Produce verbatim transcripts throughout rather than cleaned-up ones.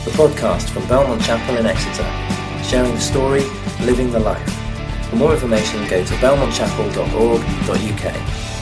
the podcast from Belmont Chapel in Exeter, sharing the story, living the life. For more information, go to belmont chapel dot org dot u k.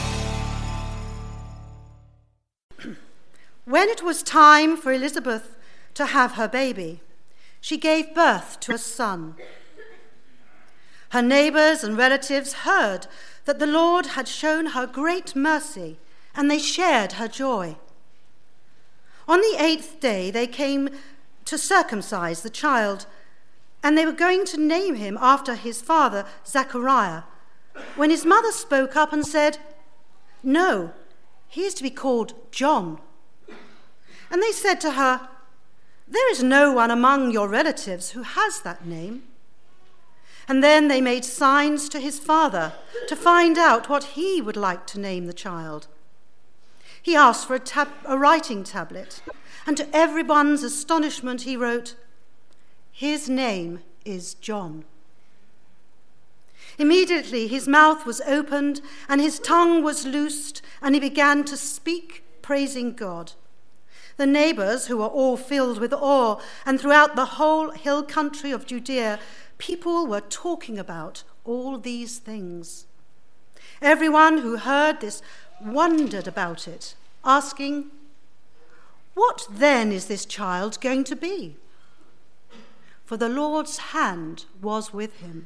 When it was time for Elizabeth to have her baby, she gave birth to a son. Her neighbours and relatives heard that the Lord had shown her great mercy, and they shared her joy. On the eighth day they came to circumcise the child, and they were going to name him after his father, Zechariah, when his mother spoke up and said, "No, he is to be called John." And they said to her, "There is no one among your relatives who has that name." And then they made signs to his father to find out what he would like to name the child. He asked for a, tab- a writing tablet, and to everyone's astonishment he wrote, "His name is John." Immediately his mouth was opened and his tongue was loosed, and he began to speak, praising God. The neighbours, who were all filled with awe, and throughout the whole hill country of Judea, people were talking about all these things. Everyone who heard this wondered about it, asking, "What then is this child going to be?" For the Lord's hand was with him.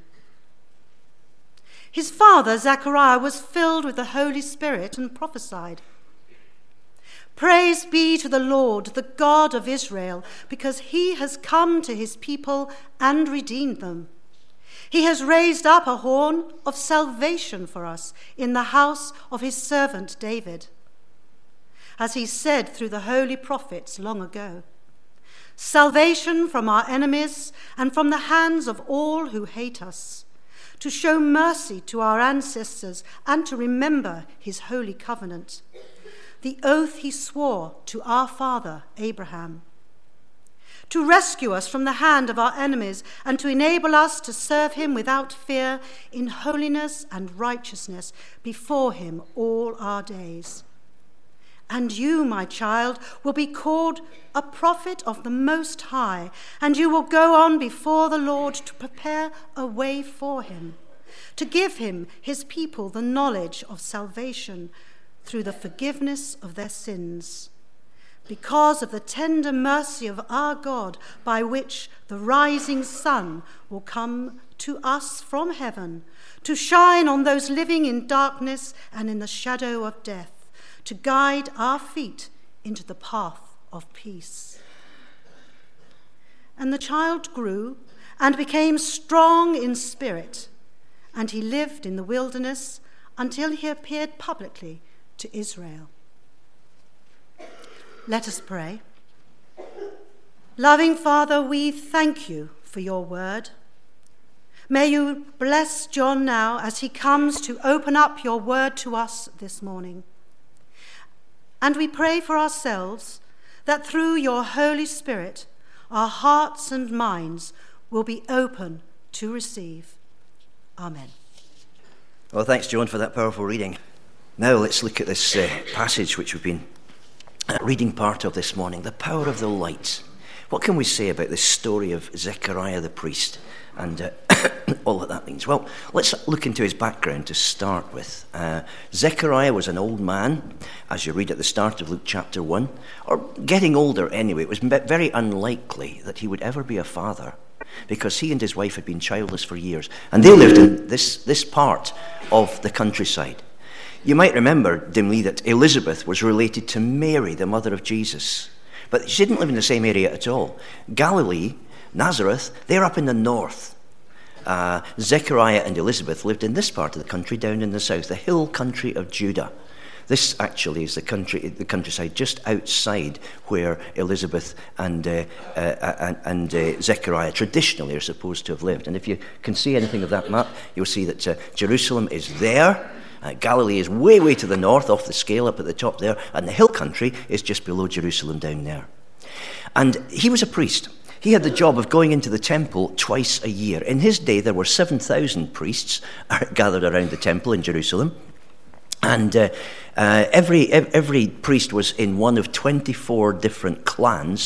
His father, Zechariah, was filled with the Holy Spirit and prophesied, "Praise be to the Lord, the God of Israel, because he has come to his people and redeemed them. He has raised up a horn of salvation for us in the house of his servant David, as he said through the holy prophets long ago, salvation from our enemies and from the hands of all who hate us, to show mercy to our ancestors and to remember his holy covenant, the oath he swore to our father Abraham, to rescue us from the hand of our enemies and to enable us to serve him without fear in holiness and righteousness before him all our days. And you, my child, will be called a prophet of the Most High, and you will go on before the Lord to prepare a way for him, to give him, his people, the knowledge of salvation through the forgiveness of their sins, because of the tender mercy of our God, by which the rising sun will come to us from heaven, to shine on those living in darkness and in the shadow of death, to guide our feet into the path of peace." And the child grew and became strong in spirit, and he lived in the wilderness until he appeared publicly to Israel. Let us pray. Loving Father, we thank you for your word. May you bless John now as he comes to open up your word to us this morning. And we pray for ourselves that through your Holy Spirit, our hearts and minds will be open to receive. Amen. Well, thanks, Joan, for that powerful reading. Now let's look at this uh, passage which we've been uh, reading part of this morning, the power of the light. What can we say about this story of Zechariah the priest and uh, all that that means? Well, let's look into his background to start with. Uh, Zechariah was an old man, as you read at the start of Luke chapter one, or getting older anyway. It was very unlikely that he would ever be a father, because he and his wife had been childless for years, and they lived in this, this part of the countryside. You might remember dimly that Elizabeth was related to Mary, the mother of Jesus, but she didn't live in the same area at all. Galilee, Nazareth, they're up in the north. Uh, Zechariah and Elizabeth lived in this part of the country down in the south, the hill country of Judah. This actually is the country, the countryside just outside where Elizabeth and uh, uh, and, and uh, Zechariah traditionally are supposed to have lived. And if you can see anything of that map, you'll see that uh, Jerusalem is there. Uh, Galilee is way, way to the north, off the scale, up at the top there, and the hill country is just below Jerusalem down there. And he was a priest. He had the job of going into the temple twice a year. In his day, there were seven thousand priests gathered around the temple in Jerusalem. And uh, uh, every every priest was in one of twenty-four different clans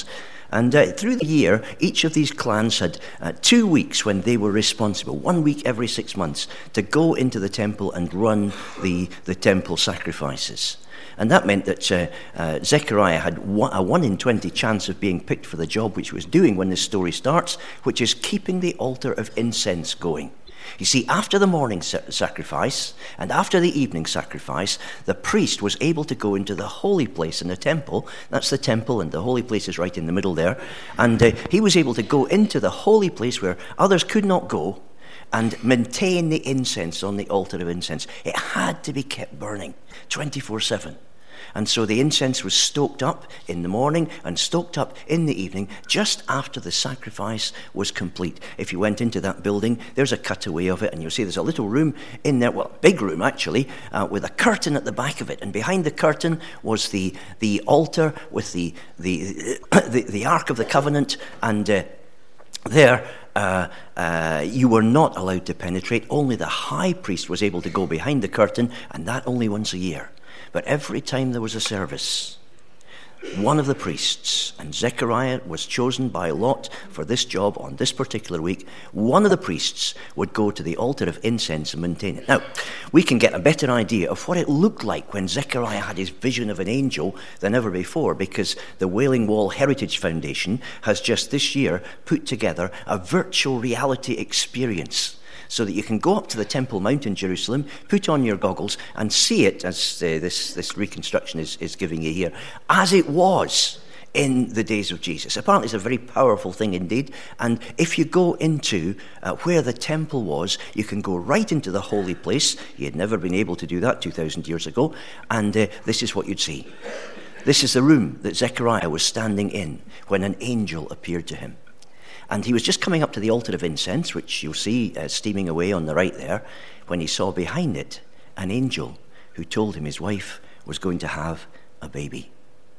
And uh, through the year, each of these clans had uh, two weeks when they were responsible, one week every six months, to go into the temple and run the, the temple sacrifices. And that meant that uh, uh, Zechariah had one, a one in twenty chance of being picked for the job which he was doing when this story starts, which is keeping the altar of incense going. You see, after the morning sacrifice and after the evening sacrifice, the priest was able to go into the holy place in the temple. That's the temple, and the holy place is right in the middle there. And uh, he was able to go into the holy place where others could not go and maintain the incense on the altar of incense. It had to be kept burning twenty-four seven. And so the incense was stoked up in the morning and stoked up in the evening just after the sacrifice was complete. If you went into that building, there's a cutaway of it, and you'll see there's a little room in there, well, a big room actually, uh, with a curtain at the back of it. And behind the curtain was the, the altar with the, the, the, the Ark of the Covenant, and uh, there uh, uh, you were not allowed to penetrate. Only the high priest was able to go behind the curtain, and that only once a year. But every time there was a service, one of the priests, and Zechariah was chosen by lot for this job on this particular week, one of the priests would go to the altar of incense and maintain it. Now, we can get a better idea of what it looked like when Zechariah had his vision of an angel than ever before, because the Wailing Wall Heritage Foundation has just this year put together a virtual reality experience, so that you can go up to the Temple Mount in Jerusalem, put on your goggles, and see it, as uh, this, this reconstruction is, is giving you here, as it was in the days of Jesus. Apparently it's a very powerful thing indeed, and if you go into uh, where the temple was, you can go right into the holy place. You had never been able to do that two thousand years ago, and uh, this is what you'd see. This is the room that Zechariah was standing in when an angel appeared to him. And he was just coming up to the altar of incense, which you'll see uh, steaming away on the right there, when he saw behind it an angel who told him his wife was going to have a baby.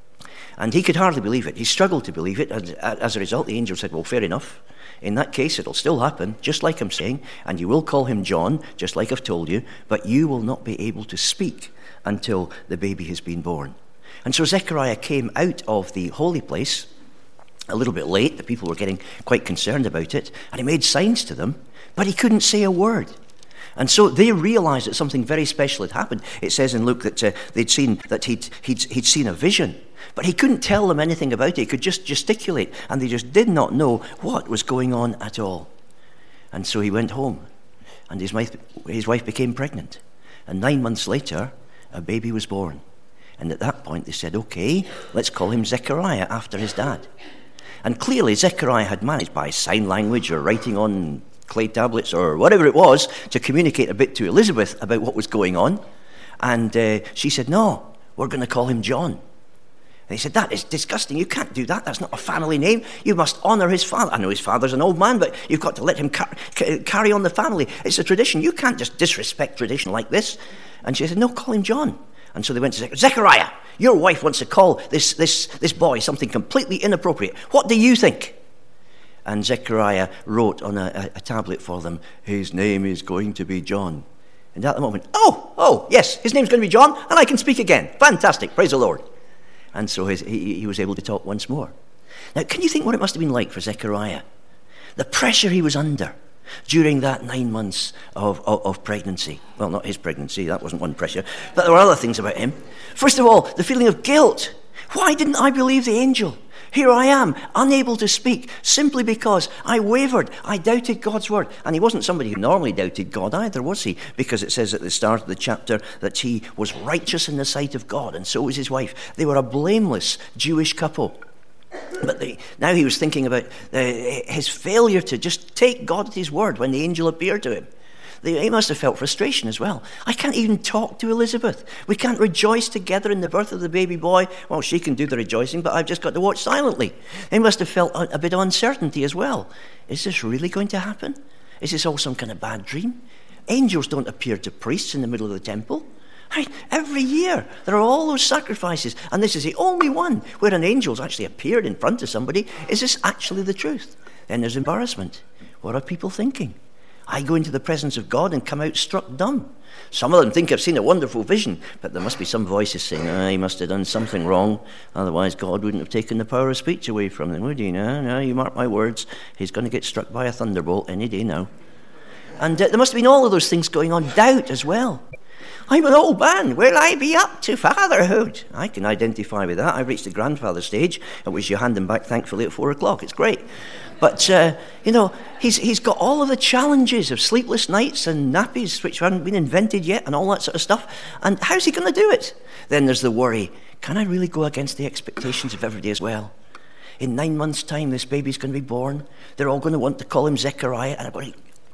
And he could hardly believe it. He struggled to believe it. And as a result, the angel said, well, fair enough. In that case, it'll still happen, just like I'm saying, and you will call him John, just like I've told you, but you will not be able to speak until the baby has been born. And so Zechariah came out of the holy place a little bit late. The people were getting quite concerned about it, and he made signs to them, but he couldn't say a word. And so they realized that something very special had happened. It says in Luke that uh, they'd seen that he'd, he'd, he'd seen a vision, but he couldn't tell them anything about it. He could just gesticulate, and they just did not know what was going on at all. And so he went home, and his wife, his wife became pregnant, and nine months later, a baby was born. And at that point, they said, okay, let's call him Zechariah after his dad. And clearly, Zechariah had managed by sign language or writing on clay tablets or whatever it was to communicate a bit to Elizabeth about what was going on. And uh, she said, no, we're going to call him John. And he said, that is disgusting. You can't do that. That's not a family name. You must honor his father. I know his father's an old man, but you've got to let him car- carry on the family. It's a tradition. You can't just disrespect tradition like this. And she said, no, call him John. And so they went to Zechariah. Zechariah, your wife wants to call this, this, this boy something completely inappropriate. What do you think? And Zechariah wrote on a, a tablet for them, his name is going to be John. And at the moment, oh, oh, yes, his name's going to be John, and I can speak again. Fantastic, praise the Lord. And so his, he, he was able to talk once more. Now, can you think what it must have been like for Zechariah? The pressure he was under during that nine months of, of, of pregnancy. Well, not his pregnancy, that wasn't one pressure, but there were other things about him. First of all, the feeling of guilt. Why didn't I believe the angel? Here I am, unable to speak, simply because I wavered. I doubted God's word. And he wasn't somebody who normally doubted God either, was he? Because it says at the start of the chapter that he was righteous in the sight of God, and so was his wife. They were a blameless Jewish couple. But they, now he was thinking about uh, his failure to just take God at his word when the angel appeared to him. They, he must have felt frustration as well. I can't even talk to Elizabeth. We can't rejoice together in the birth of the baby boy. Well, she can do the rejoicing, but I've just got to watch silently. He must have felt a, a bit of uncertainty as well. Is this really going to happen? Is this all some kind of bad dream? Angels don't appear to priests in the middle of the temple. Right? Every year, there are all those sacrifices, and this is the only one where an angel's actually appeared in front of somebody. Is this actually the truth? Then there's embarrassment. What are people thinking? I go into the presence of God and come out struck dumb. Some of them think I've seen a wonderful vision, but there must be some voices saying, ah, he must have done something wrong, otherwise God wouldn't have taken the power of speech away from them, would he? No, no, you mark my words, he's going to get struck by a thunderbolt any day now. And uh, there must have been all of those things going on. Doubt as well. I'm an old man. Will I be up to fatherhood? I can identify with that. I've reached the grandfather stage, at which you hand them back, thankfully, at four o'clock. It's great. But, uh, you know, he's he's got all of the challenges of sleepless nights and nappies, which haven't been invented yet, and all that sort of stuff. And how's he going to do it? Then there's the worry. Can I really go against the expectations of everybody as well? In nine months' time, this baby's going to be born. They're all going to want to call him Zechariah. And I'm going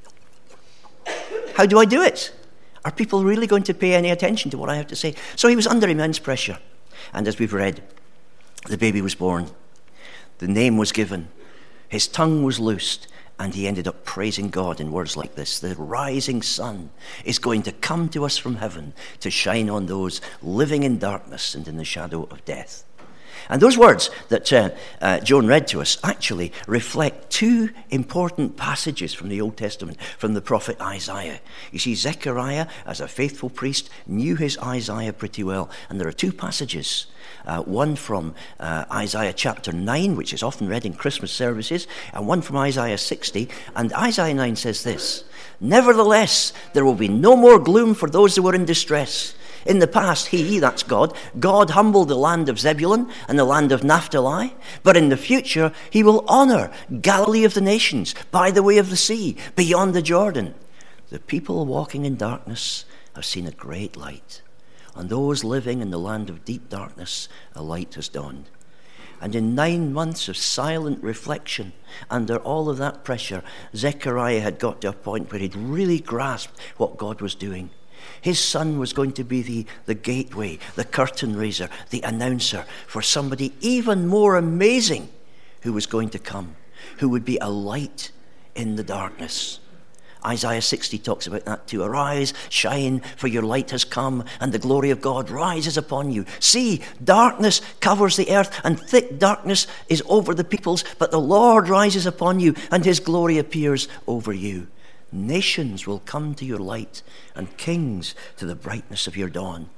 to... How do I do it? Are people really going to pay any attention to what I have to say? So he was under immense pressure. And as we've read, the baby was born. The name was given. His tongue was loosed. And he ended up praising God in words like this. The rising sun is going to come to us from heaven to shine on those living in darkness and in the shadow of death. And those words that uh, uh, Joan read to us actually reflect two important passages from the Old Testament, from the prophet Isaiah. You see, Zechariah, as a faithful priest, knew his Isaiah pretty well. And there are two passages. Uh, one from uh, Isaiah chapter nine, which is often read in Christmas services, and one from Isaiah sixty. And Isaiah nine says this, "Nevertheless, there will be no more gloom for those who are in distress. In the past, he," that's God, "God humbled the land of Zebulun and the land of Naphtali. But in the future, he will honor Galilee of the nations, by the way of the sea, beyond the Jordan. The people walking in darkness have seen a great light. On those living in the land of deep darkness, a light has dawned." And in nine months of silent reflection, under all of that pressure, Zechariah had got to a point where he'd really grasped what God was doing. His son was going to be the, the gateway, the curtain raiser, the announcer for somebody even more amazing who was going to come, who would be a light in the darkness. Isaiah sixty talks about that too. "Arise, shine, for your light has come, and the glory of God rises upon you. See, darkness covers the earth, and thick darkness is over the peoples, but the Lord rises upon you, and his glory appears over you. Nations will come to your light, and kings to the brightness of your dawn."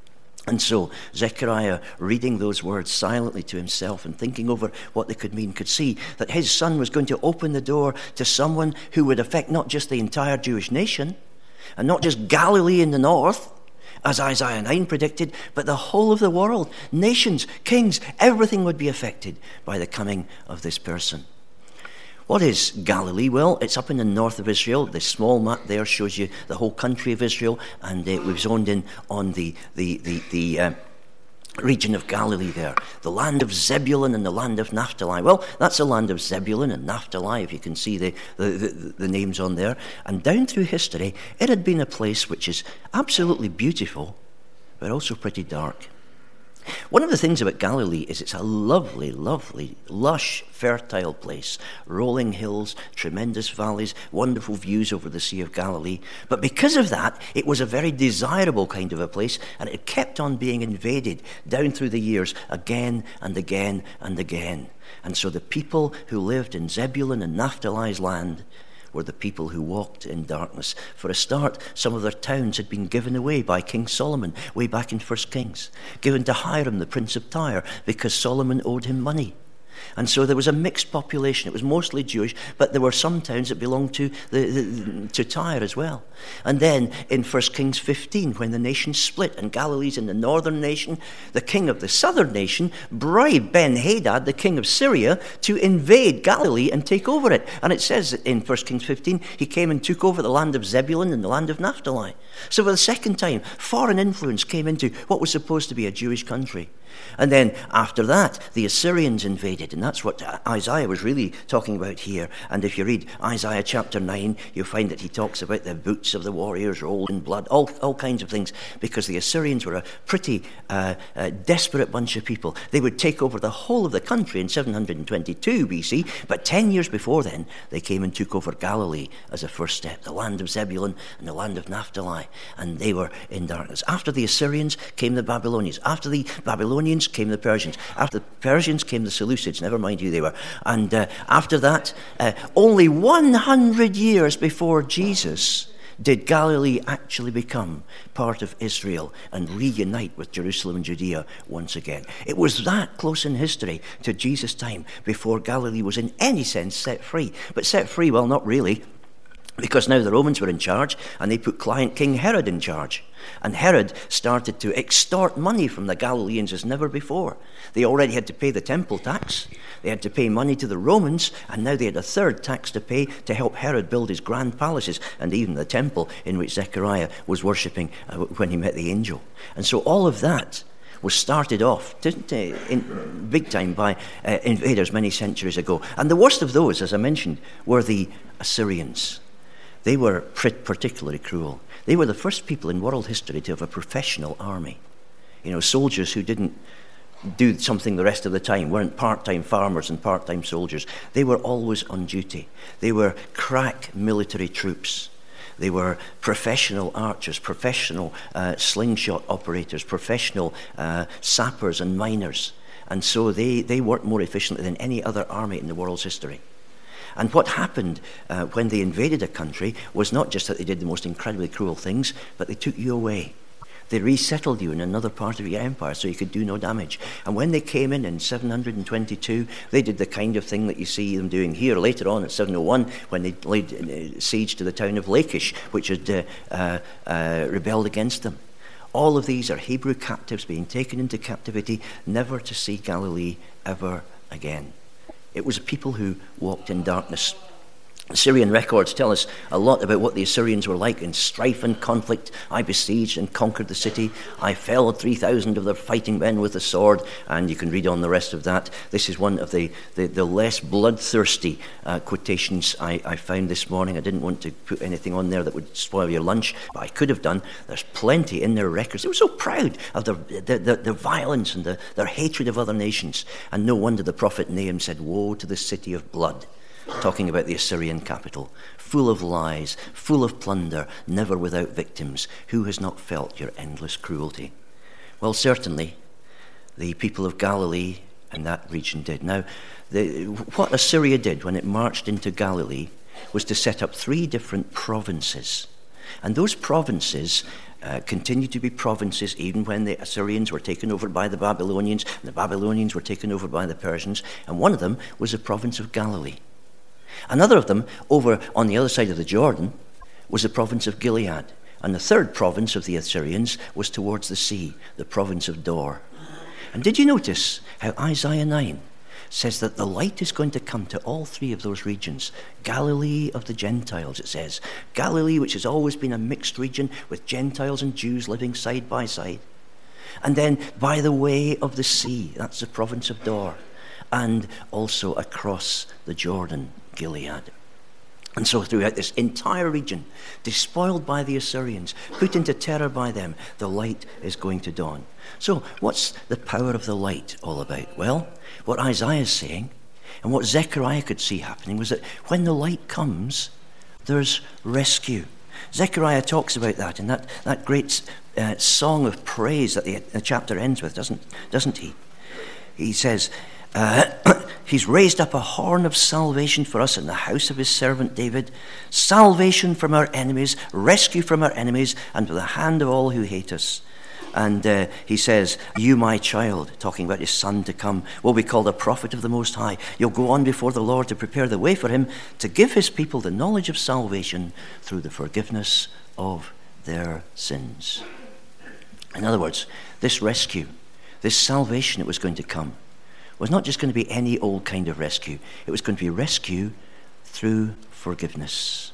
And so Zechariah, reading those words silently to himself and thinking over what they could mean, could see that his son was going to open the door to someone who would affect not just the entire Jewish nation, and not just Galilee in the north, as Isaiah nine predicted, but the whole of the world. Nations, kings, everything would be affected by the coming of this person. What is Galilee? Well, it's up in the north of Israel. The small map there shows you the whole country of Israel, and uh, we've zoned in on the the the, the uh, region of Galilee there. The land of Zebulun and the land of Naphtali. Well, that's the land of Zebulun and Naphtali, if you can see the, the, the, the names on there. And down through history, it had been a place which is absolutely beautiful, but also pretty dark. One of the things about Galilee is it's a lovely, lovely, lush, fertile place. Rolling hills, tremendous valleys, wonderful views over the Sea of Galilee. But because of that, it was a very desirable kind of a place, and it kept on being invaded down through the years again and again and again. And so the people who lived in Zebulun and Naphtali's land were the people who walked in darkness. For a start, some of their towns had been given away by King Solomon way back in First Kings, given to Hiram, the prince of Tyre, because Solomon owed him money. And so there was a mixed population. It was mostly Jewish, but there were some towns that belonged to the, the, to Tyre as well. And then in First Kings fifteen, when the nation split and Galilee's in the northern nation, the king of the southern nation bribed Ben-Hadad, the king of Syria, to invade Galilee and take over it. And it says in First Kings fifteen, he came and took over the land of Zebulun and the land of Naphtali. So for the second time, foreign influence came into what was supposed to be a Jewish country. And then after that, the Assyrians invaded, and that's what Isaiah was really talking about here. And if you read Isaiah chapter nine, you'll find that he talks about the boots of the warriors rolled in blood, all, all kinds of things, because the Assyrians were a pretty uh, uh, desperate bunch of people. They would take over the whole of the country in seven hundred twenty-two B C, but ten years before then, they came and took over Galilee as a first step, the land of Zebulun and the land of Naphtali, and they were in darkness. After the Assyrians came the Babylonians. After the Babylonians Babylonians came the Persians. After the Persians came the Seleucids, never mind who they were. And uh, after that, uh, only one hundred years before Jesus did Galilee actually become part of Israel and reunite with Jerusalem and Judea once again. It was that close in history to Jesus' time before Galilee was in any sense set free. But set free, well, not really, because now the Romans were in charge and they put client King Herod in charge. And Herod started to extort money from the Galileans as never before. They already had to pay the temple tax. They had to pay money to the Romans, and now they had a third tax to pay to help Herod build his grand palaces and even the temple in which Zechariah was worshipping uh, when he met the angel. And so all of that was started off didn't it, in big time by uh, invaders many centuries ago. And the worst of those, as I mentioned, were the Assyrians. They were particularly cruel. They were the first people in world history to have a professional army. You know, soldiers who didn't do something the rest of the time, weren't part-time farmers and part-time soldiers. They were always on duty. They were crack military troops. They were professional archers, professional uh, slingshot operators, professional uh, sappers and miners. And so they, they worked more efficiently than any other army in the world's history. And what happened uh, when they invaded a country was not just that they did the most incredibly cruel things, but they took you away. They resettled you in another part of your empire so you could do no damage. And when they came in in seven hundred twenty-two, they did the kind of thing that you see them doing here later on at seven oh one, when they laid uh, siege to the town of Lachish, which had uh, uh, uh, rebelled against them. All of these are Hebrew captives being taken into captivity, never to see Galilee ever again. It was a people who walked in darkness. Assyrian records tell us a lot about what the Assyrians were like in strife and conflict. I besieged and conquered the city. I felled three thousand of their fighting men with the sword. And you can read on the rest of that. This is one of the, the, the less bloodthirsty uh, quotations I, I found this morning. I didn't want to put anything on there that would spoil your lunch, but I could have done. There's plenty in their records. They were so proud of their, their, their, their violence and the, their hatred of other nations. And no wonder the prophet Nahum said, "Woe to the city of blood," talking about the Assyrian capital, full of lies, full of plunder, never without victims. Who has not felt your endless cruelty? Well, certainly, the people of Galilee and that region did. Now, the, what Assyria did when it marched into Galilee was to set up three different provinces. And those provinces uh, continued to be provinces even when the Assyrians were taken over by the Babylonians, and the Babylonians were taken over by the Persians. And one of them was the province of Galilee. Another of them, over on the other side of the Jordan, was the province of Gilead. And the third province of the Assyrians was towards the sea, the province of Dor. And did you notice how Isaiah nine says that the light is going to come to all three of those regions? Galilee of the Gentiles, it says. Galilee, which has always been a mixed region with Gentiles and Jews living side by side. And then by the way of the sea, that's the province of Dor. And also across the Jordan, Gilead. And so throughout this entire region, despoiled by the Assyrians, put into terror by them, the light is going to dawn. So what's the power of the light all about? Well, what Isaiah is saying, and what Zechariah could see happening, was that when the light comes, there's rescue. Zechariah talks about that in that, that great uh, song of praise that the, the chapter ends with, doesn't, doesn't he? He says, Uh, he's raised up a horn of salvation for us in the house of his servant David, salvation from our enemies, rescue from our enemies, and from the hand of all who hate us. And uh, he says, "You, my child," talking about his son to come, "will be called a prophet of the Most High. You'll go on before the Lord to prepare the way for him, to give his people the knowledge of salvation through the forgiveness of their sins." In other words, this rescue, this salvation that was going to come, was not just going to be any old kind of rescue. It was going to be rescue through forgiveness.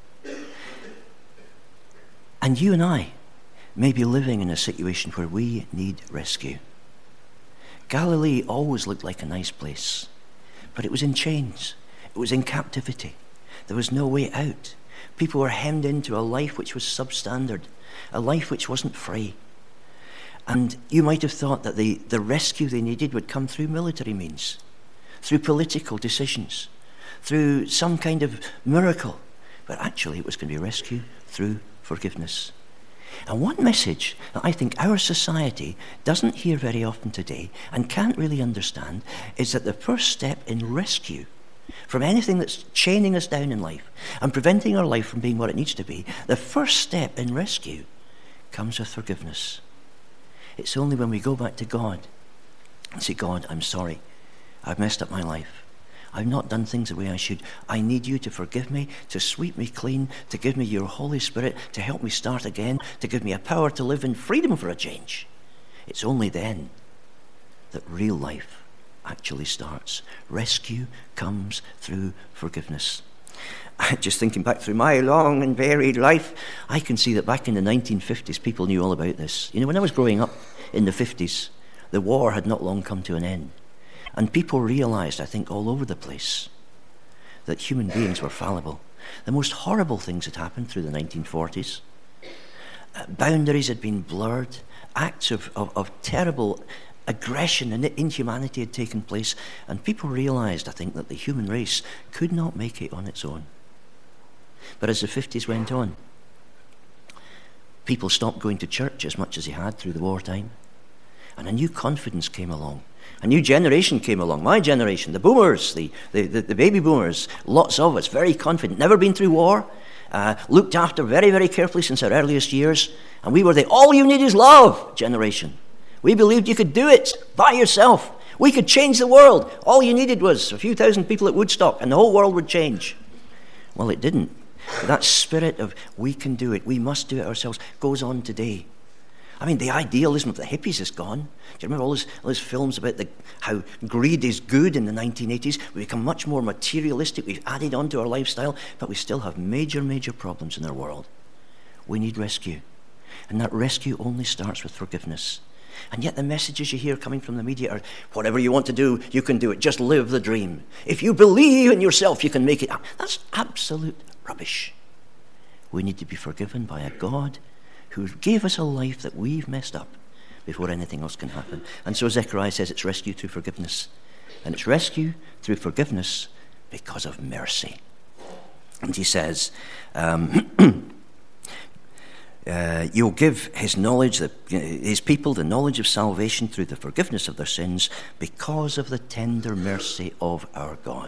And you and I may be living in a situation where we need rescue. Galilee always looked like a nice place, but it was in chains. It was in captivity. There was no way out. People were hemmed into a life which was substandard, a life which wasn't free. And you might have thought that the, the rescue they needed would come through military means, through political decisions, through some kind of miracle. But actually it was going to be rescue through forgiveness. And one message that I think our society doesn't hear very often today and can't really understand is that the first step in rescue from anything that's chaining us down in life and preventing our life from being what it needs to be, the first step in rescue comes with forgiveness. It's only when we go back to God and say, God, I'm sorry. I've messed up my life. I've not done things the way I should. I need you to forgive me, to sweep me clean, to give me your Holy Spirit, to help me start again, to give me a power to live in freedom for a change. It's only then that real life actually starts. Rescue comes through forgiveness. Just thinking back through my long and varied life, I can see that back in the nineteen fifties, people knew all about this. You know, when I was growing up in the fifties, the war had not long come to an end. And people realized, I think, all over the place, that human beings were fallible. The most horrible things had happened through the nineteen forties. Uh, boundaries had been blurred. Acts of, of, of terrible aggression and inhumanity had taken place. And people realized, I think, that the human race could not make it on its own. But as the fifties went on, people stopped going to church as much as they had through the wartime. And a new confidence came along. A new generation came along, my generation, the boomers, the, the, the, the baby boomers, lots of us, very confident, never been through war, uh, looked after very, very carefully since our earliest years, and we were the all you need is love generation. We believed you could do it by yourself. We could change the world. All you needed was a few thousand people at Woodstock, and the whole world would change. Well, it didn't. That spirit of we can do it, we must do it ourselves, goes on today. I mean, the idealism of the hippies is gone. Do you remember all those, all those films about the, how greed is good in the nineteen eighties? We've become much more materialistic. We've added on to our lifestyle, but we still have major, major problems in our world. We need rescue. And that rescue only starts with forgiveness. And yet the messages you hear coming from the media are, whatever you want to do, you can do it. Just live the dream. If you believe in yourself, you can make it up. That's absolute rubbish. We need to be forgiven by a God who gave us a life that we've messed up before anything else can happen. And so Zechariah says it's rescue through forgiveness. And it's rescue through forgiveness because of mercy. And he says, um, uh, you'll give his knowledge, the, his people, the knowledge of salvation through the forgiveness of their sins because of the tender mercy of our God.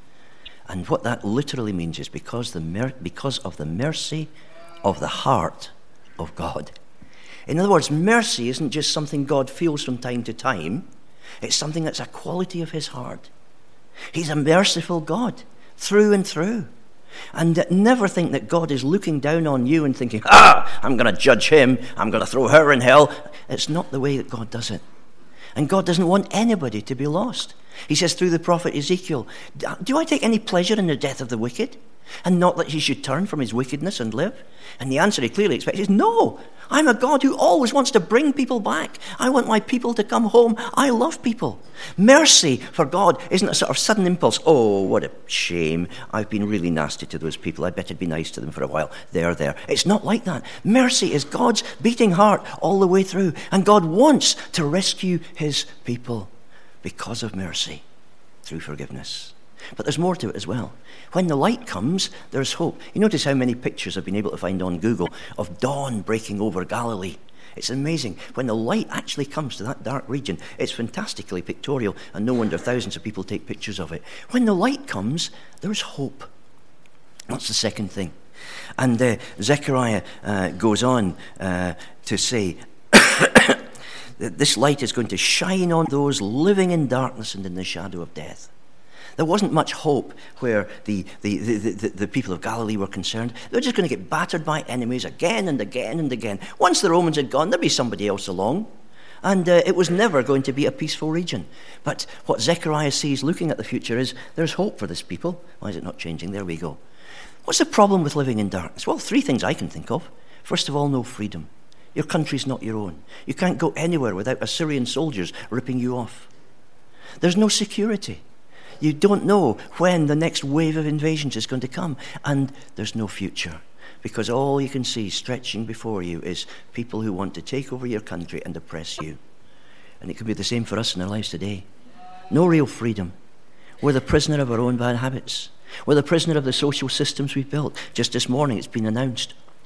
And what that literally means is because, the mer- because of the mercy of the heart of God. In other words, mercy isn't just something God feels from time to time. It's something that's a quality of his heart. He's a merciful God through and through. And never think that God is looking down on you and thinking, ah, I'm going to judge him, I'm going to throw her in hell. It's not the way that God does it. And God doesn't want anybody to be lost. He says through the prophet Ezekiel, do I take any pleasure in the death of the wicked? And not that he should turn from his wickedness and live? And the answer he clearly expects is no. I'm a God who always wants to bring people back. I want my people to come home. I love people. Mercy for God isn't a sort of sudden impulse. Oh, what a shame. I've been really nasty to those people. I better be nice to them for a while. They're there. It's not like that. Mercy is God's beating heart all the way through. And God wants to rescue his people because of mercy through forgiveness. But there's more to it as well. When the light comes, there's hope. You notice how many pictures I've been able to find on Google of dawn breaking over Galilee. It's amazing. When the light actually comes to that dark region, it's fantastically pictorial, and no wonder thousands of people take pictures of it. When the light comes, there's hope. That's the second thing. And uh, Zechariah uh, goes on uh, to say, that this light is going to shine on those living in darkness and in the shadow of death. There wasn't much hope where the, the, the, the, the people of Galilee were concerned. They were just going to get battered by enemies again and again and again. Once the Romans had gone, there'd be somebody else along. And uh, it was never going to be a peaceful region. But what Zechariah sees looking at the future is there's hope for this people. Why is it not changing? There we go. What's the problem with living in darkness? Well, three things I can think of. First of all, no freedom. Your country's not your own. You can't go anywhere without Assyrian soldiers ripping you off. There's no security. You don't know when the next wave of invasions is going to come. And there's no future. Because all you can see stretching before you is people who want to take over your country and oppress you. And it could be the same for us in our lives today. No real freedom. We're the prisoner of our own bad habits. We're the prisoner of the social systems we've built. Just this morning it's been announced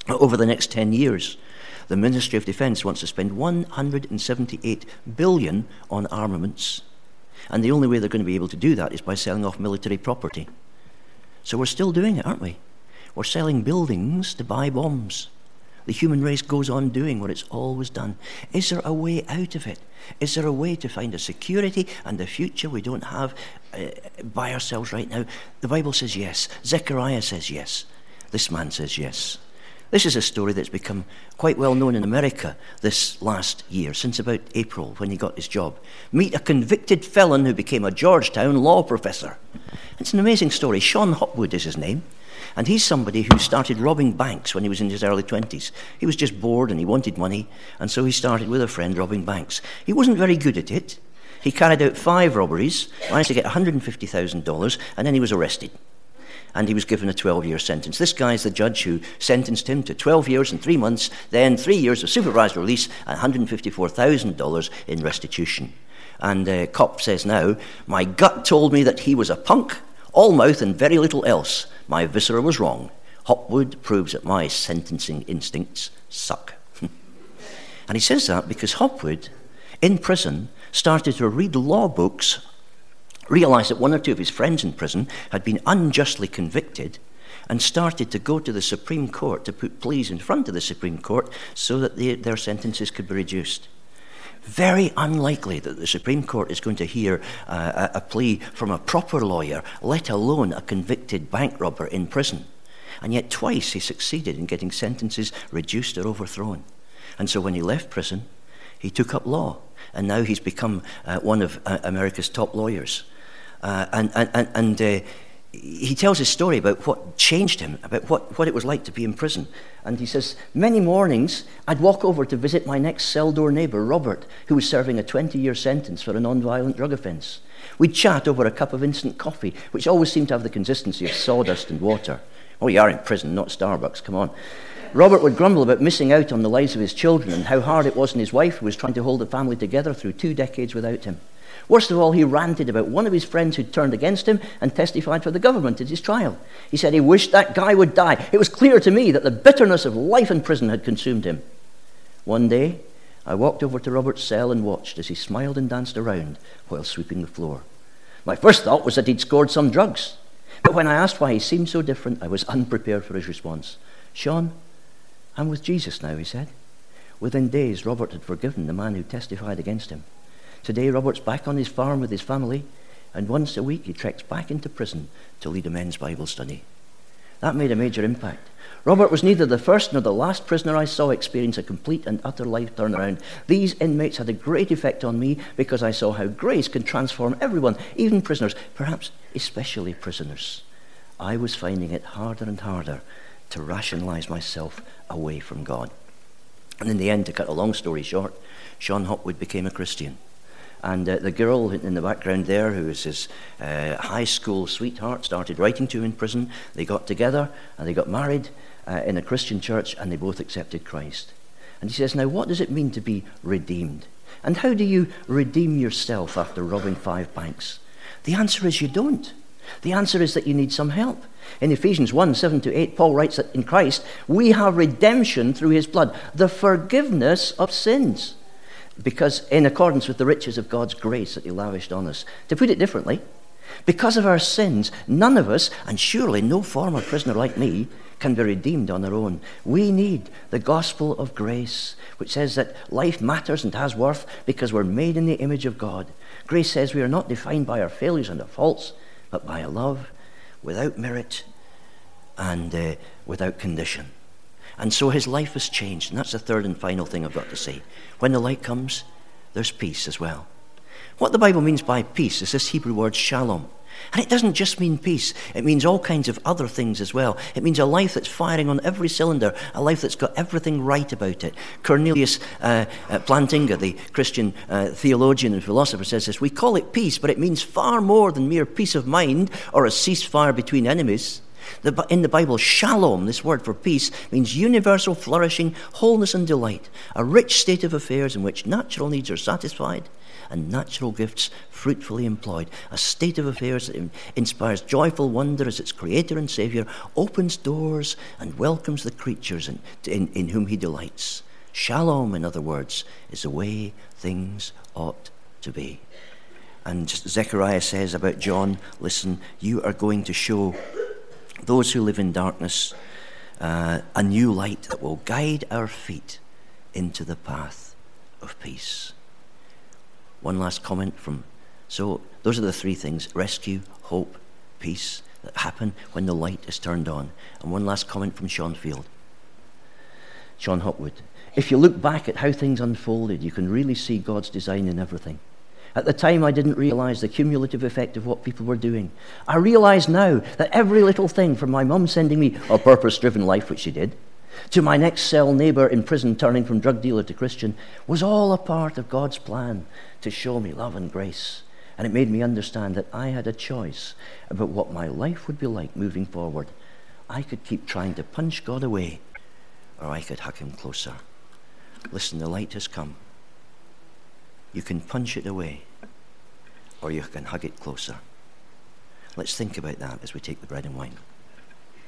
Over the next ten years, the Ministry of Defence wants to spend one hundred seventy-eight billion dollars on armaments. And the only way they're going to be able to do that is by selling off military property. So we're still doing it, aren't we? We're selling buildings to buy bombs. The human race goes on doing what it's always done. Is there a way out of it? Is there a way to find a security and a future we don't have uh, by ourselves right now? The Bible says yes. Zechariah says yes. This man says yes. This is a story that's become quite well known in America this last year, since about April, when he got his job. Meet a convicted felon who became a Georgetown law professor. It's an amazing story. Sean Hopwood is his name. And he's somebody who started robbing banks when he was in his early twenties. He was just bored and he wanted money, and so he started with a friend robbing banks. He wasn't very good at it. He carried out five robberies, managed to get one hundred fifty thousand dollars, and then he was arrested. And he was given a twelve-year sentence. This guy's the judge who sentenced him to twelve years and three months, then three years of supervised release, and one hundred fifty-four thousand dollars in restitution. And uh, cop says now, my gut told me that he was a punk, all mouth and very little else. My viscera was wrong. Hopwood proves that my sentencing instincts suck. And he says that because Hopwood, in prison, started to read law books, realized that one or two of his friends in prison had been unjustly convicted, and started to go to the Supreme Court to put pleas in front of the Supreme Court so that they, their sentences could be reduced. Very unlikely that the Supreme Court is going to hear uh, a, a plea from a proper lawyer, let alone a convicted bank robber in prison. And yet twice he succeeded in getting sentences reduced or overthrown. And so when he left prison, he took up law. And now he's become uh, one of uh, America's top lawyers. Uh, and and, and uh, he tells his story about what changed him, about what, what it was like to be in prison. And he says, many mornings I'd walk over to visit my next cell-door neighbour, Robert, who was serving a twenty-year sentence for a non-violent drug offence. We'd chat over a cup of instant coffee, which always seemed to have the consistency of sawdust and water. Oh, you are in prison, not Starbucks, come on. Robert would grumble about missing out on the lives of his children and how hard it was on his wife, who was trying to hold the family together through two decades without him. Worst of all, he ranted about one of his friends who'd turned against him and testified for the government at his trial. He said he wished that guy would die. It was clear to me that the bitterness of life in prison had consumed him. One day, I walked over to Robert's cell and watched as he smiled and danced around while sweeping the floor. My first thought was that he'd scored some drugs. But when I asked why he seemed so different, I was unprepared for his response. Sean, I'm with Jesus now, he said. Within days, Robert had forgiven the man who testified against him. Today, Robert's back on his farm with his family, and once a week he treks back into prison to lead a men's Bible study. That made a major impact. Robert was neither the first nor the last prisoner I saw experience a complete and utter life turnaround. These inmates had a great effect on me because I saw how grace can transform everyone, even prisoners, perhaps especially prisoners. I was finding it harder and harder to rationalize myself away from God. And in the end, to cut a long story short, Sean Hopwood became a Christian. And uh, the girl in the background there, who was his uh, high school sweetheart, started writing to him in prison. They got together and they got married uh, in a Christian church, and they both accepted Christ. And he says, now what does it mean to be redeemed? And how do you redeem yourself after robbing five banks? The answer is you don't. The answer is that you need some help. In Ephesians one, seven to eight, Paul writes that in Christ we have redemption through his blood, the forgiveness of sins. Because in accordance with the riches of God's grace that he lavished on us. To put it differently, because of our sins, none of us, and surely no former prisoner like me, can be redeemed on our own. We need the gospel of grace, which says that life matters and has worth because we're made in the image of God. Grace says we are not defined by our failures and our faults, but by a love without merit and uh, without condition. And so his life has changed. And that's the third and final thing I've got to say. When the light comes, there's peace as well. What the Bible means by peace is this Hebrew word shalom. And it doesn't just mean peace. It means all kinds of other things as well. It means a life that's firing on every cylinder, a life that's got everything right about it. Cornelius uh, uh, Plantinga, the Christian uh, theologian and philosopher, says this: we call it peace, but it means far more than mere peace of mind or a ceasefire between enemies. The, in the Bible, shalom, this word for peace, means universal flourishing, wholeness and delight, a rich state of affairs in which natural needs are satisfied and natural gifts fruitfully employed. A state of affairs that inspires joyful wonder as its creator and saviour, opens doors and welcomes the creatures in, in, in whom he delights. Shalom, in other words, is the way things ought to be. And Zechariah says about John, listen, you are going to show those who live in darkness uh, a new light that will guide our feet into the path of peace. One last comment from, so those are the three things: rescue, hope, peace, that happen when the light is turned on. And one last comment from Sean Field. Sean Hopwood. If you look back at how things unfolded, you can really see God's design in everything. At the time, I didn't realize the cumulative effect of what people were doing. I realize now that every little thing, from my mum sending me a purpose-driven life, which she did, to my next cell neighbour in prison turning from drug dealer to Christian, was all a part of God's plan to show me love and grace. And it made me understand that I had a choice about what my life would be like moving forward. I could keep trying to punch God away, or I could hug him closer. Listen, the light has come. You can punch it away, or you can hug it closer. Let's think about that as we take the bread and wine.